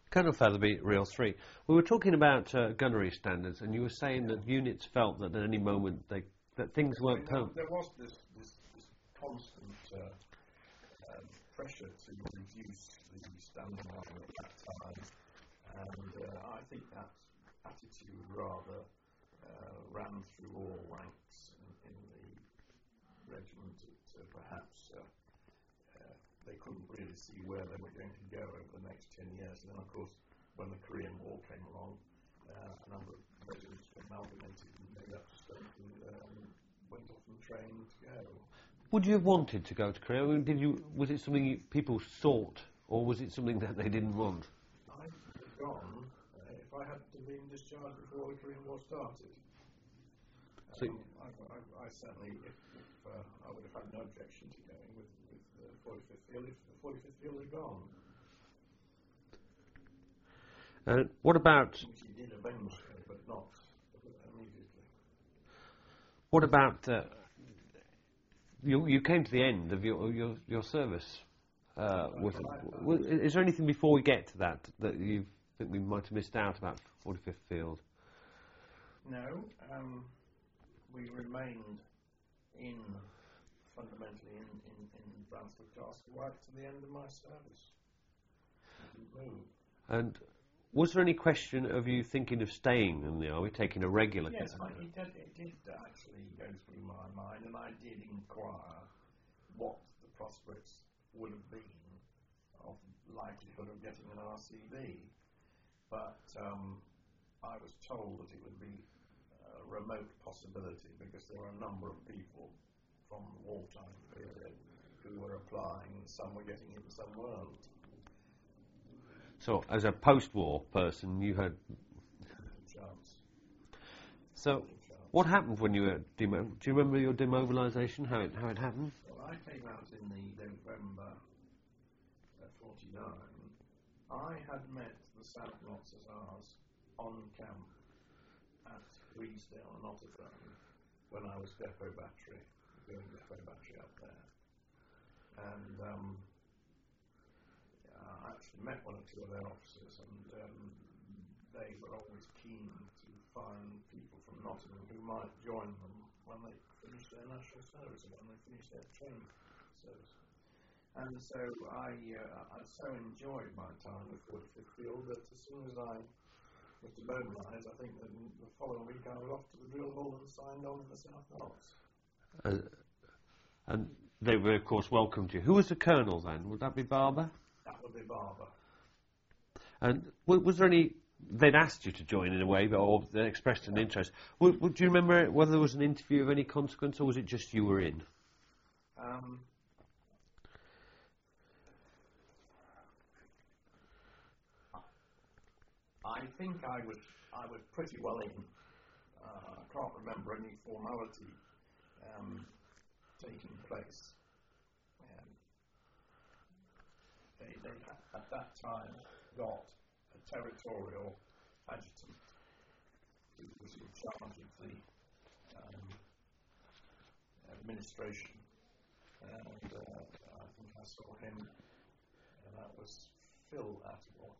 Colonel Featherby, Reel 3. We were talking about gunnery standards, and you were saying that units felt that at any moment that things weren't permanent. There was this constant pressure to reduce the standing line at that time, and I think that attitude rather ran through all ranks in the regiment. Perhaps they couldn't really see where they were going to go over the next 10 years. And then, of course, when the Korean War came along, a number of regiments were amalgamated and made up strength and went off and trained to go. Would you have wanted to go to Korea? I mean, was it something people sought, or was it something that they didn't want? I would have gone if I had been discharged before the Korean War started. I certainly, if I would have had no objection to going with the 45th Field if the 45th Field had gone. What about? Which he did eventually, but not immediately. What about? You came to the end of your service. Is there anything before we get to that you think we might have missed out about 45th Field? No. We remained fundamentally in Bransford Castle right to the end of my service. Didn't move. And was there any question of you thinking of staying in the army, taking a regular? Yes, it did actually go through my mind, and I did inquire what the prospects would have been of likelihood of getting an RCB. But I was told that it would be a remote possibility because there were a number of people from the wartime period who were applying, and some were getting it and some weren't. So, as a post-war person, you had chance. So, what happened when you were do you remember your demobilisation? How it happened? Well, I came out in the November '49. I had met the South Notts Hussars on camp at Reesdale and Otterburn when I was depot battery, doing depot battery up there, and I actually met one or two of their officers, and they were always keen to find people from Nottingham who might join them when they finished their national service or when they finished their training service. And so I so enjoyed my time with 45th Field that as soon as I was demobilised, I think that the following week I was off to the drill hall and signed on in the South Notts. And they were, of course, welcomed you. Who was the colonel then? Would that be Barber? That would be Barber. And was there any? They'd asked you to join in a way, or they expressed an interest. Do you remember whether there was an interview of any consequence, or was it just you were in? I think I was pretty well in. I can't remember any formality taking place. They at that time got a territorial adjutant who was in charge of the administration, and I think I saw him, and that was Phil Atwell.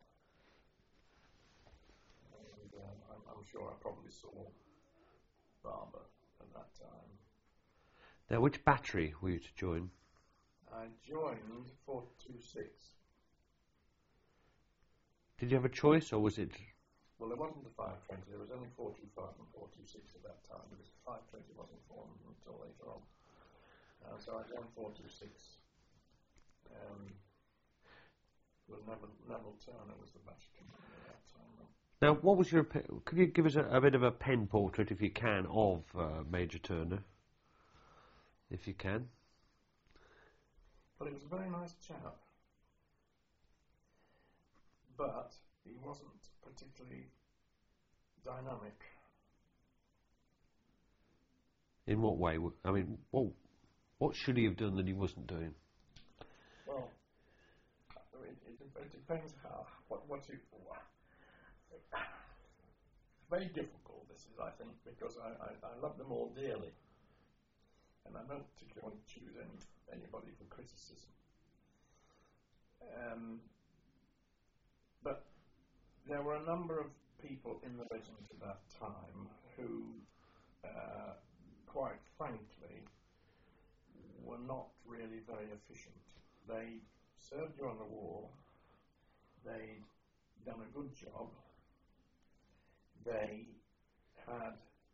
And I'm sure I probably saw Barber at that time. Now, which battery were you to join? I joined 426. Did you have a choice, or was it? Well, there wasn't a 520. There was only 425 and 426 at that time, because 520 wasn't formed until later on. So I joined 426. Well, Neville Turner was the battery commander at that time. Now, what was your? Could you give us a bit of a pen portrait, if you can, of Major Turner, if you can? Well, he was a very nice chap, but he wasn't particularly dynamic. In what way? I mean, what should he have done that he wasn't doing? Well, it depends what you. It's very difficult, this is, I think, because I love them all dearly, and I don't particularly want to choose anybody for criticism. But there were a number of people in the regiment at that time who, quite frankly, were not really very efficient. They served during the war, they'd done a good job, they had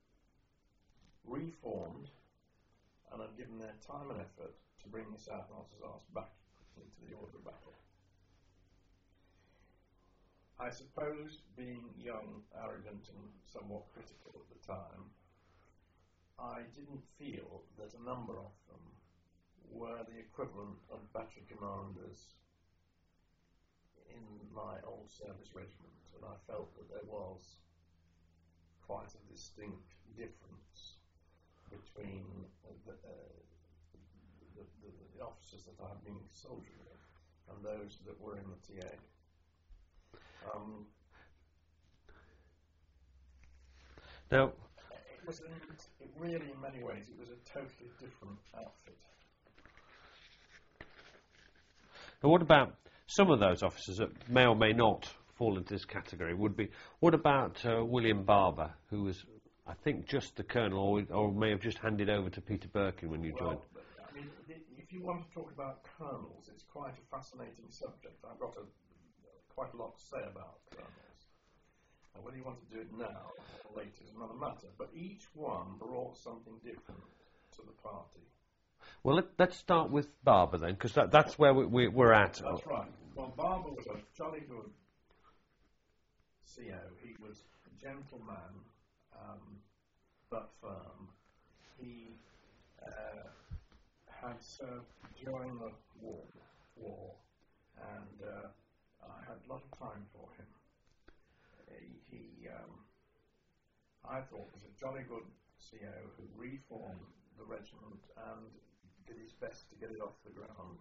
reformed and had given their time and effort to bring the South Hussars back into the order of battle. I suppose, being young, arrogant and somewhat critical at the time, I didn't feel that a number of them were the equivalent of battery commanders in my old service regiment, and I felt that there was quite a distinct difference between the officers that I had been soldiering with and those that were in the TA. Now, it really, in many ways, it was a totally different outfit. now what about some of those officers that may or may not fall into this category? What about William Barber, who was, I think, just the colonel, or may have just handed over to Peter Birkin when you joined? I mean, if you want to talk about colonels, it's quite a fascinating subject. I've got quite a lot to say about colonels. And whether you want to do it now or later is another matter. But each one brought something different to the party. Well, let's start with Barber then, because that's where we're at. That's right. Well, Barber was a jolly good CO. He was a gentleman, but firm. He had served during the war, and I had a lot of time for him. He I thought, was a jolly good CO who reformed the regiment and did his best to get it off the ground.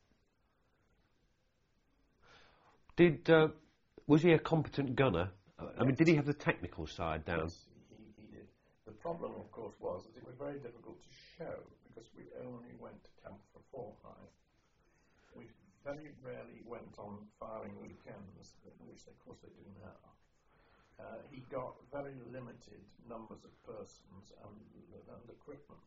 Was he a competent gunner? I mean, did he have the technical side down? Yes, he did. The problem, of course, was that it was very difficult to show because we only went to camp for a fortnight. We very rarely went on firing weekends, which of course they do now. He got very limited numbers of persons and equipment.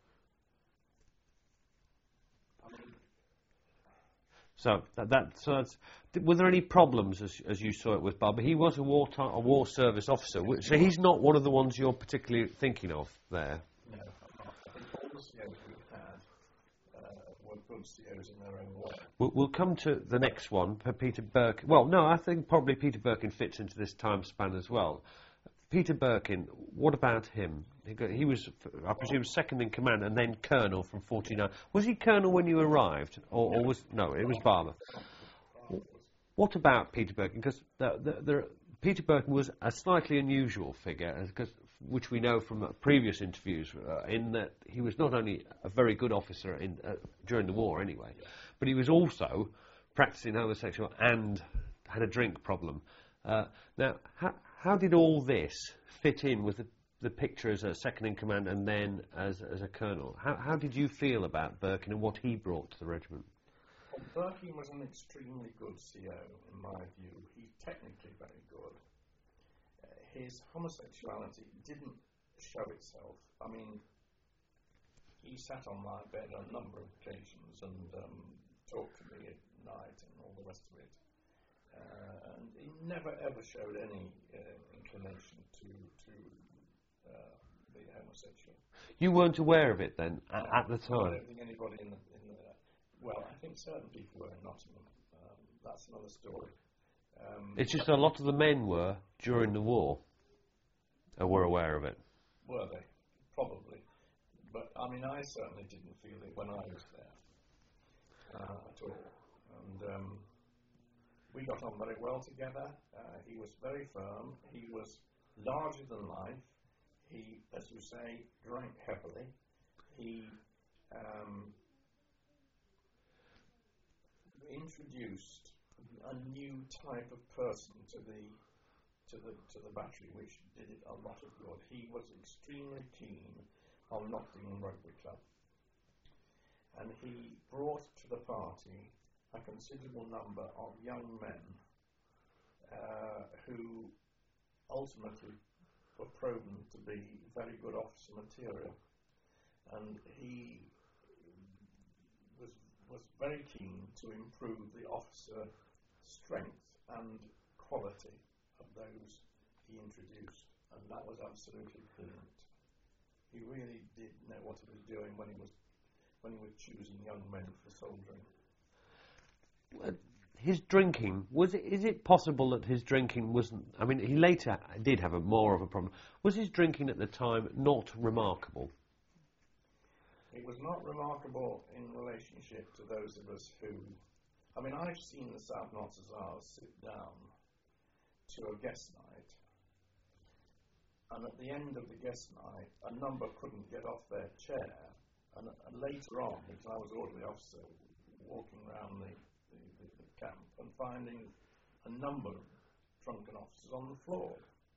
I mean, So were there any problems as you saw it with Barber? He was a war service officer, so he's not one of the ones you're particularly thinking of there. No, I'm not. I think all the COs we had were good COs in their own way. We'll come to the next one, Peter Birkin. Well, no, I think probably Peter Birkin fits into this time span as well. Peter Birkin, what about him? He was, I presume, second in command and then colonel from 49. Was he colonel when you arrived, or was no? It was Barber. What about Peter Birkin? Because Peter Birkin was a slightly unusual figure, which we know from previous interviews, in that he was not only a very good officer during the war, anyway, but he was also practicing homosexual and had a drink problem. Now, how did all this fit in with the picture as a second in command and then as a colonel? How did you feel about Birkin and what he brought to the regiment? Well, Birkin was an extremely good CO, in my view. He's technically very good. His homosexuality didn't show itself. I mean, he sat on my bed on a number of occasions and talked to me at night and all the rest of it. And he never ever showed any inclination to be homosexual. You weren't aware of it then at the time? I don't think anybody in the well, I think certain people were in Nottingham. That's another story. It's just a lot of the men were during the war, were aware of it. Were they? Probably. But I mean, I certainly didn't feel it when I was there at all. And we got on very well together. He was very firm. He was larger than life. He, as you say, drank heavily. He introduced a new type of person to the battery, which did it a lot of good. He was extremely keen on Nottingham Rugby Club, and he brought to the party a considerable number of young men who ultimately were proven to be very good officer material, and he was very keen to improve the officer strength and quality of those he introduced, and that was absolutely brilliant. He really did know what he was doing when he was choosing young men for soldiering. His drinking, is it possible that his drinking wasn't, I mean, he later did have more of a problem. Was his drinking at the time not remarkable? It was not remarkable in relationship to those of us who, I mean, I've seen the South Notts Hussars sit down to a guest night, and at the end of the guest night, a number couldn't get off their chair, and later on, because I was orderly officer, walking around the camp and finding a number of drunken officers on the floor.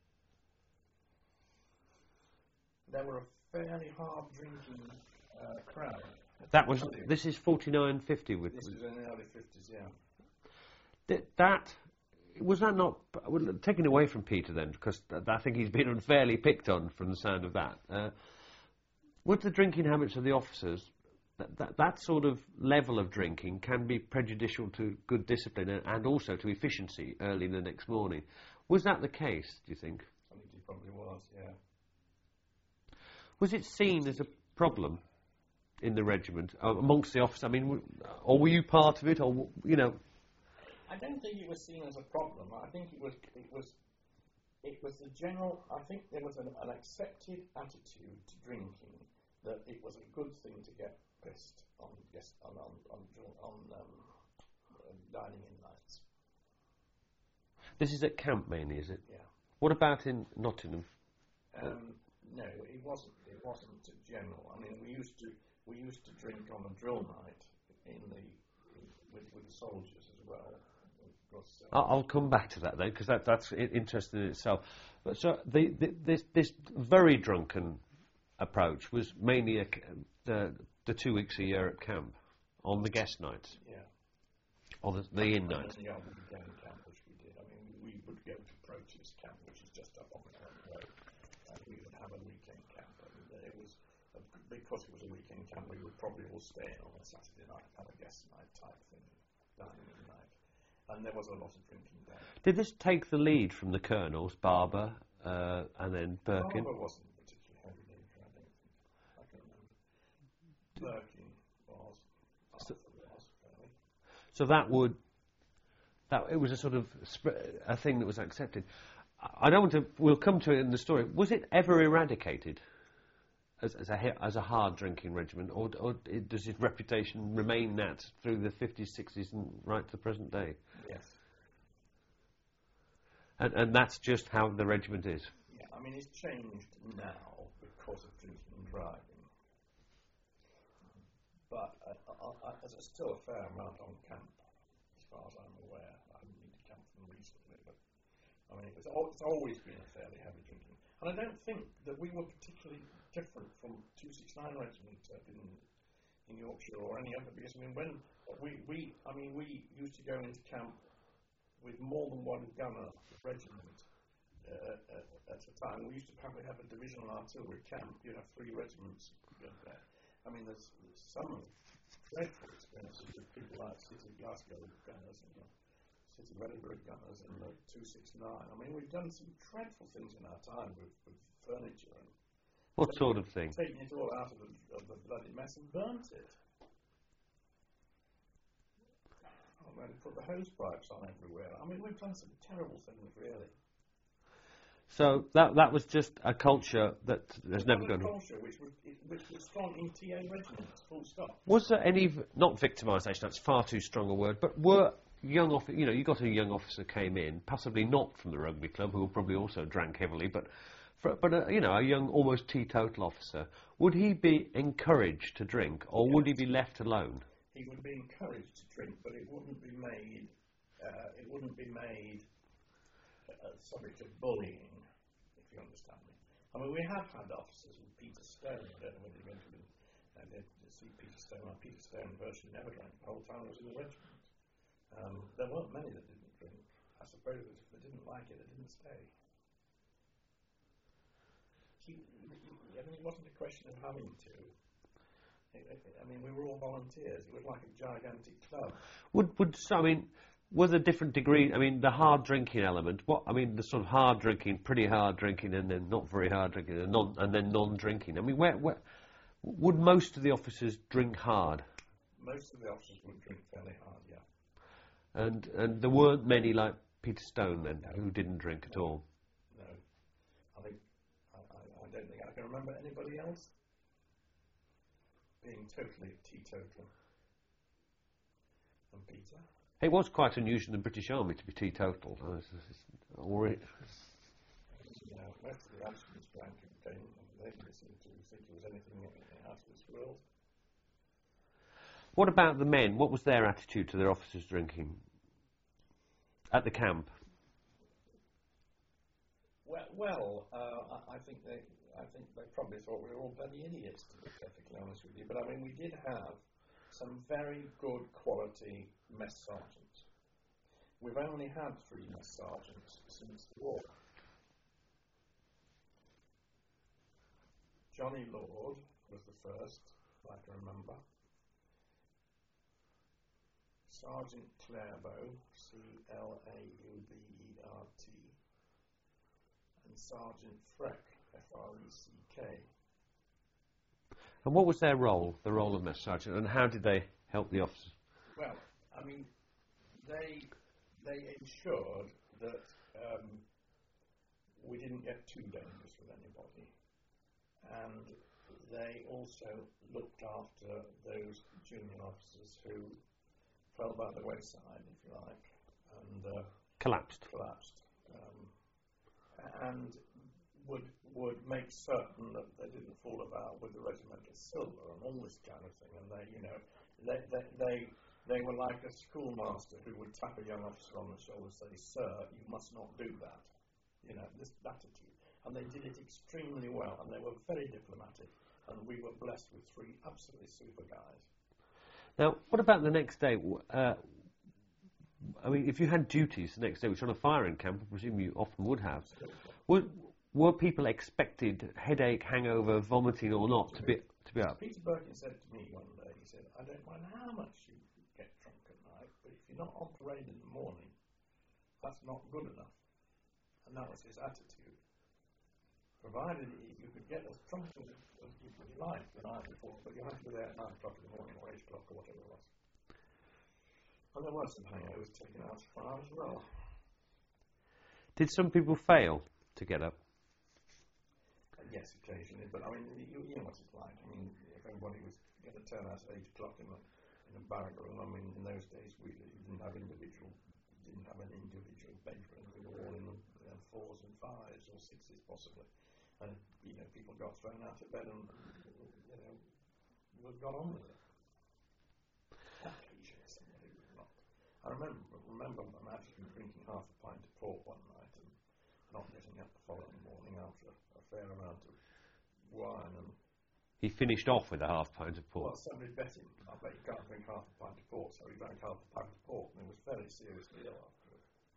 There were a fairly hard drinking crowd. This is 49-50 with. This was in the early 50s, yeah. Was that not taken away from Peter then? Because I think he's been unfairly picked on from the sound of that. Would the drinking habits of the officers, that sort of level of drinking, can be prejudicial to good discipline and also to efficiency early in the next morning? Was that the case, do you think? I think it probably was, yeah. Was it seen as a problem in the regiment amongst the officers? I mean, or were you part of it, or you know? I don't think it was seen as a problem. I think it was the general. I think there was an accepted attitude to drinking that it was a good thing to get pissed on dining in nights. This is at camp mainly, is it? Yeah. What about in Nottingham? No, it wasn't. It wasn't general. I mean, we used to drink on a drill night with the soldiers as well. I'll come back to that then, because that's interesting in itself. But so this very drunken approach was mainly the 2 weeks a year at camp on the guest nights. Yeah. Or the in nights. Yeah, the weekend camp, which we did. I mean, we would go to Proteus camp, which is just up on the road, and we would have a weekend camp. And it was because it was a weekend camp, we would probably all stay in on a Saturday night, have a guest night type thing, dining in night. And there was a lot of drinking there. Did this take the lead from the colonels, Barber and then Birkin? Barber wasn't particularly heavy drinker, I don't think. I can remember. Birkin was. Arthur was, fairly. So it was a sort of a thing that was accepted. I don't want to. We'll come to it in the story. Was it ever eradicated as a hard drinking regiment, or does its reputation remain that through the 50s, 60s, and right to the present day? Yes. And that's just how the regiment is. Yeah, I mean, it's changed now because of drinking and driving. But there's still a fair amount on camp, as far as I'm aware. I haven't been to camp from recently, but I mean, it's always been a fairly heavy drinking. And I don't think that we were particularly different from 269 Regiment in Yorkshire or any other, because I mean, when we used to go into camp with more than one gunner regiment at a time. We used to probably have a divisional artillery camp. You'd have 3 regiments there. I mean, there's some dreadful experiences with people like City Glasgow gunners and City of Edinburgh gunners and the 269. I mean, we've done some dreadful things in our time with furniture and what sort of thing? Taking it all out of the bloody mess and burnt it. They put the hose pipes on everywhere. I mean, we've done some terrible things, really. So that was just a culture that has never gone. Culture which was strong in TA regiments, full stop. Was there any not victimisation? That's far too strong a word. But were young officers? You know, you got a young officer came in, possibly not from the rugby club, who probably also drank heavily, but you know, a young, almost teetotal officer. Would he be encouraged to drink, or would he be left alone? He would be encouraged to drink, but it wouldn't be made. Subject of bullying, if you understand me. I mean, we have had officers with Peter Stone. I don't know whether you've been to see Peter Stone. Peter Stone virtually never drank the whole time he was in the regiment. There weren't many that didn't drink. I suppose that if they didn't like it, they didn't stay. I mean, it wasn't a question of having to. I mean, we were all volunteers. It was like a gigantic club. Was there different degree? I mean, the hard drinking element. The sort of hard drinking, pretty hard drinking, and then not very hard drinking, and then non-drinking. I mean, where would most of the officers drink hard? Most of the officers would drink fairly hard, yeah. And there weren't many like Peter Stone then who didn't drink at all. No, I don't think I can remember anybody else being totally teetotal. And Peter? It was quite unusual in the British Army to be teetotal. Most of the Amsterdam's drank and they didn't seem to think it was anything out of this world. What about the men? What was their attitude to their officers drinking at the camp? I think they probably thought we were all bloody idiots, to be perfectly honest with you. But I mean, we did have some very good quality mess sergeants. We've only had 3 mess sergeants since the war. Johnny Lord was the first, I can remember. Sergeant Clairbout, Claubert, and Sergeant Freck, Freck. And what was their role, the role of mess sergeant, and how did they help the officers? Well, I mean, they ensured that we didn't get too dangerous with anybody, and they also looked after those junior officers who fell by the wayside, if you like, and collapsed, and would make certain that they didn't fall about with the regimental silver and all this kind of thing. And they were like a schoolmaster who would tap a young officer on the shoulder and say, "Sir, you must not do that." You know, this attitude. And they did it extremely well, and they were very diplomatic. And we were blessed with 3 absolutely super guys. Now, what about the next day? I mean, if you had duties the next day, which on a firing camp, I presume you often would have, were people expected headache, hangover, vomiting or not to be up? Peter Birkin said to me one day, he said, "I don't mind how much you get drunk at night, but if you're not on parade in the morning, that's not good enough." And that was his attitude. Provided you could get as drunk as you liked the night before, but you had to be there at 9 o'clock in the morning or 8 o'clock or whatever it was. And there were some hangovers taken out as well. Did some people fail to get up? Yes, occasionally, but I mean, you know what it's like. I mean, if everybody was going to turn out at 8 o'clock in a barrack room, I mean, in those days we didn't have an individual bedroom. We were all in 4s and 5s or 6s possibly, and you know, people got thrown out of bed and got on with it. Occasionally, somebody was not. I remember imagine drinking half a pint of port one night and not getting up the following morning after a fair amount of wine. And he finished off with a half pint of port. Well, somebody bet him. I bet you can't drink half a pint of port, so he drank half a pint of port, and he was very seriously ill afterwards.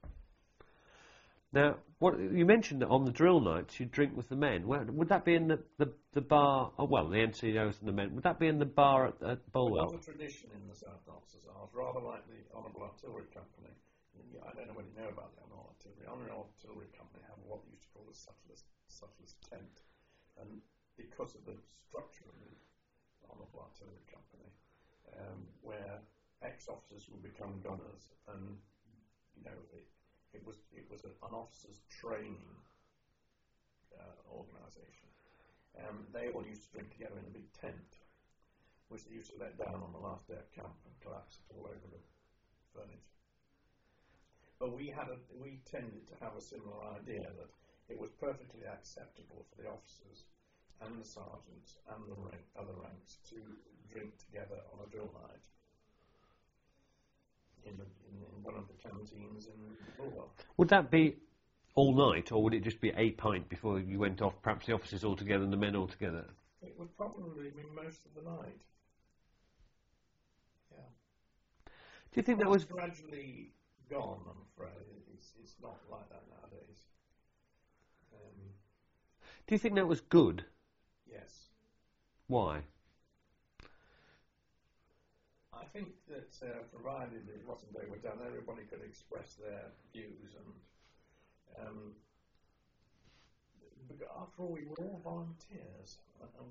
Now, what you mentioned that on the drill nights you'd drink with the men. Would that be in the bar? Oh, well, the NCOs and the men. Would that be in the bar at Bulwell? It was a tradition in the South Officers' Arms, rather like the Honourable Artillery Company. I don't know whether you know about the Honourable Artillery. The Honourable Artillery Company have what we used to call the subtlest tent, and because of the structure of the Honourable Artillery Company, where ex-officers would become gunners, and you know. It was an officers' training organisation. They all used to drink together in a big tent, which they used to let down on the last day of camp and collapse it all over the furniture. But we tended to have a similar idea that it was perfectly acceptable for the officers and the sergeants and the other ranks to drink together on a drill night. In one of the canteens in Bulwell. Would that be all night, or would it just be a pint before you went off, perhaps the officers all together and the men all together? It would probably be most of the night. Yeah. Do you think that was gradually gone, I'm afraid. It's It's not like that nowadays. Do you think that was good? Yes. Why? I think that provided it wasn't overdone, everybody could express their views, and after all, we were all volunteers, and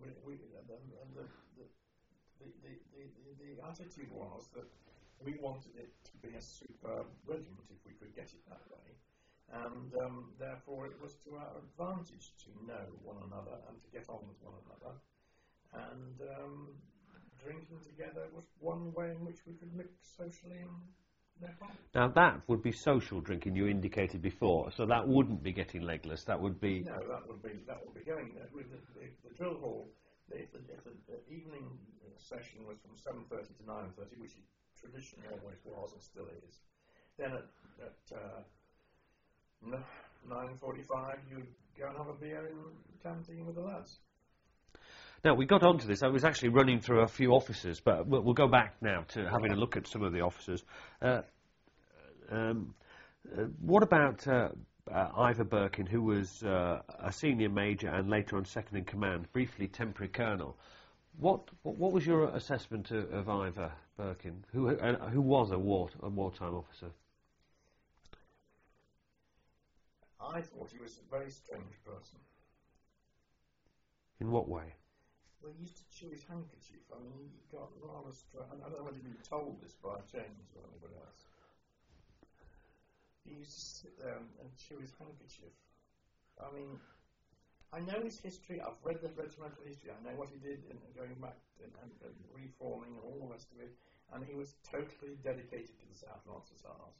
the attitude was that we wanted it to be a superb regiment if we could get it that way, and therefore it was to our advantage to know one another and to get on with one another, and drinking together was one way in which we could mix socially and no problem. Now that would be social drinking you indicated before, so that wouldn't be getting legless. That would be No, that would be going there. With the drill hall, if the evening session was from 7:30 to 9:30, which it traditionally always was and still is, then at 9:45 you'd go and have a beer in the canteen with the lads. Now, we got onto this. I was actually running through a few officers, but we'll go back now to having a look at some of the officers. What about Ivor Birkin, who was a senior major and later on second in command, briefly temporary colonel? What was your assessment of Ivor Birkin, who was a wartime officer? I thought he was a very strange person. In what way? Well, he used to chew his handkerchief. I mean, he got rather strange. I don't know whether he'd been told this by James or anybody else. He used to sit there and chew his handkerchief. I mean, I know his history. I've read the regimental history. I know what he did in going back and reforming and all the rest of it. And he was totally dedicated to the South North Hussars.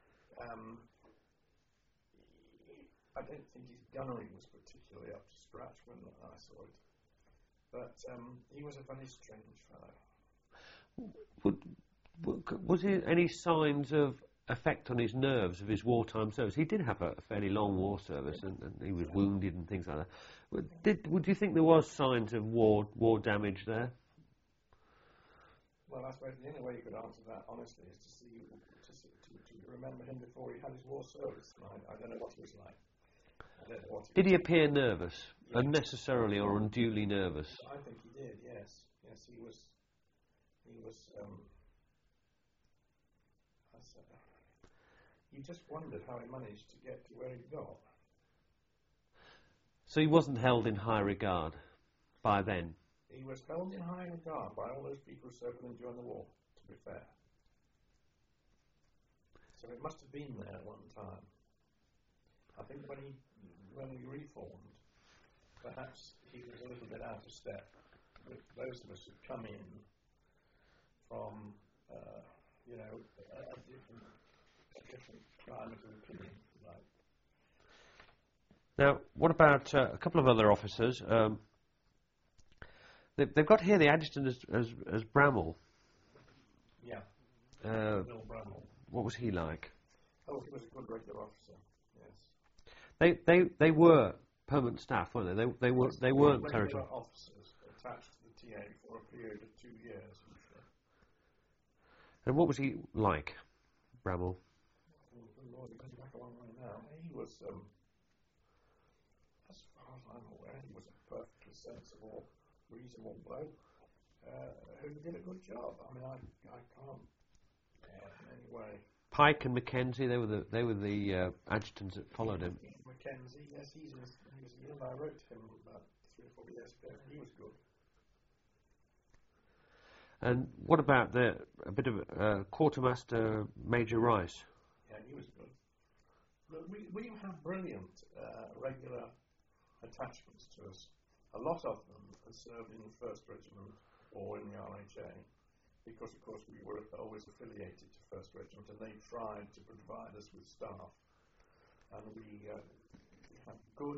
I don't think his gunnery was particularly up to scratch when I saw it. But he was a very strange fellow. Was there any signs of effect on his nerves of his wartime service? He did have a fairly long war service, and he was wounded and things like that. Would you think there was signs of war damage there? Well, I suppose the only way you could answer that honestly is to remember him before he had his war service. I don't know what he was like. Did he appear nervous, unnecessarily or unduly nervous? I think he did. Yes, he was. You just wondered how he managed to get to where he got. So he wasn't held in high regard by then? He was held in high regard by all those people who served him during the war, to be fair. So it must have been there at one time. I think when we reformed, perhaps he was a little bit out of step with those of us who come in from, a different climate of opinion, if you like. Now, what about a couple of other officers? They've got here the adjutant as Bramall. Yeah. Bill Bramall. What was he like? Oh, he was a good regular officer. They were permanent staff, weren't they? They weren't territorial officers attached to the TA for a period of 2 years. And what was he like, Bramall? Lord, he goes back a long way now. He was, as far as I'm aware, he was a perfectly sensible, reasonable bloke who did a good job. I mean, I can't in any way. Pike and Mackenzie, they were the adjutants that followed him. Mackenzie, yes, he was ill. I wrote to him about 3 or 4 years ago. He was good. And what about a bit of Quartermaster Major Rice? Yeah, he was good. Look, we have brilliant regular attachments to us. A lot of them have served in the 1st Regiment or in the RHA. Because, of course, we were always affiliated to 1st Regiment, and they tried to provide us with staff. And we have good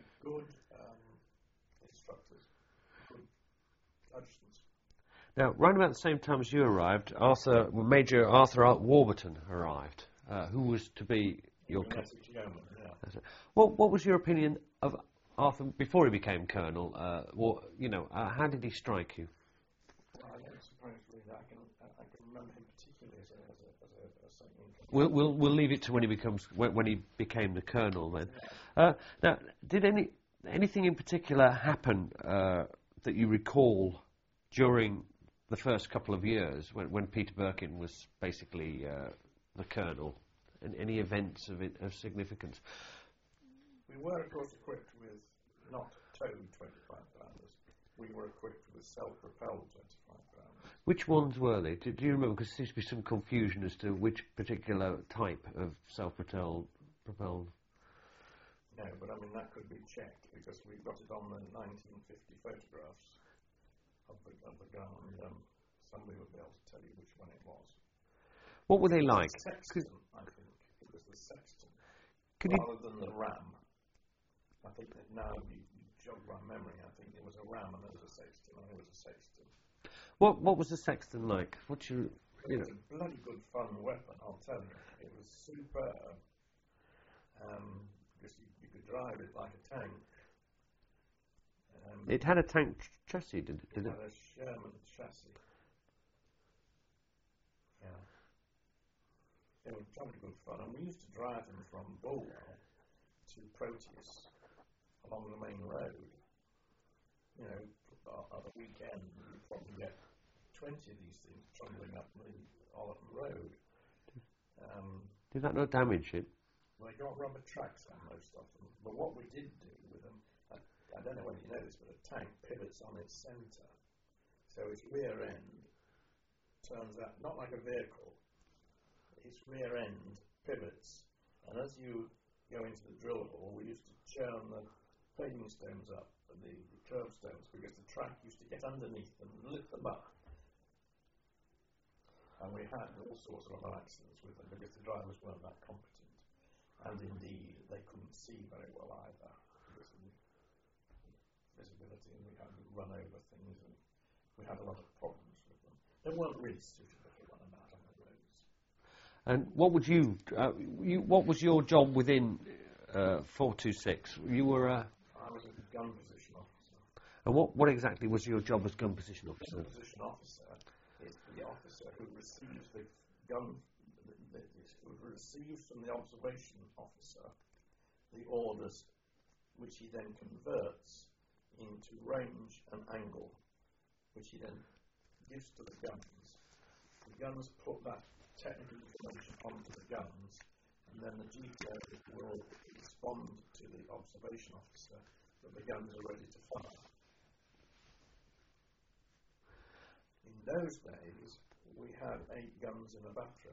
instructors, good adjutants. Now, right about the same time as you arrived, Major Arthur Warburton arrived, who was to be your yeoman. Yeah. What was your opinion of Arthur before he became colonel? How did he strike you? I don't suppose really I can remember him particularly as a second in command. We'll leave it to when he becomes when he became the colonel then. Now, did anything in particular happen that you recall during the first couple of years when Peter Birkin was basically the colonel? And any events of significance? We were, of course, equipped with not towed 25-pounders. We were equipped with self-propelled 25-pounders. Which ones were they? Do you remember? Because there seems to be some confusion as to which particular type of self-propelled. No, but I mean that could be checked because we've got it on the 1950 photographs of the gun, and somebody would be able to tell you which one it was. What were they like? Sexton, I think. It was the Sexton. Could rather than the Ram. I think that now you jog my memory, I think it was a Ram and there was a Sexton, and it was a Sexton. What was the Sexton like? It was a bloody good fun weapon, I'll tell you. It was superb. Because you could drive it like a tank. It had a tank chassis, did it? It had a Sherman chassis. Yeah. They were bloody good fun, and we used to drive them from Bulwell to Proteus along the main road. You know, at the weekend, you'd probably get 20 of these things trundling up the Ollerton Road. Did that not damage it? Well, they got rubber tracks on most of them, but what we did do with them, I don't know whether you know this, but a tank pivots on its centre, so its rear end turns out, not like a vehicle, its rear end pivots, and as you go into the drill hole, we used to churn the paving stones up, the curb stones, because the track used to get underneath them and lift them up. And we had all sorts of other accidents with them because the drivers weren't that competent. And indeed, they couldn't see very well either because of the visibility, and we had to run over things, and we had a lot of problems with them. They weren't really suitable for running out on the roads. And what would what was your job within 426? You were I was a gun position officer. And what exactly was your job as gun position officer? Gun position officer is the officer who receives the gun, who receives from the observation officer the orders, which he then converts into range and angle, which he then gives to the guns. The guns put that technical information onto the guns, and then the GPO will respond to the observation officer that the guns are ready to fire. In those days, we had 8 guns in a battery.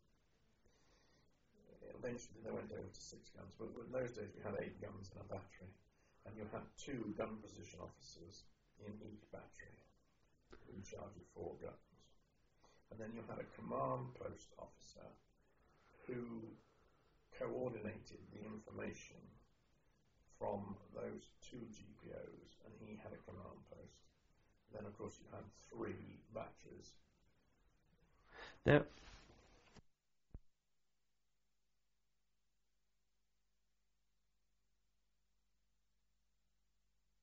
Eventually they went over to 6 guns, but in those days we had 8 guns in a battery, and you had 2 gun position officers in each battery in charge of 4 guns. And then you had a command post officer who coordinated the information from those 2 GPOs, and he had a command post. Then, of course, you had 3 batteries. Now,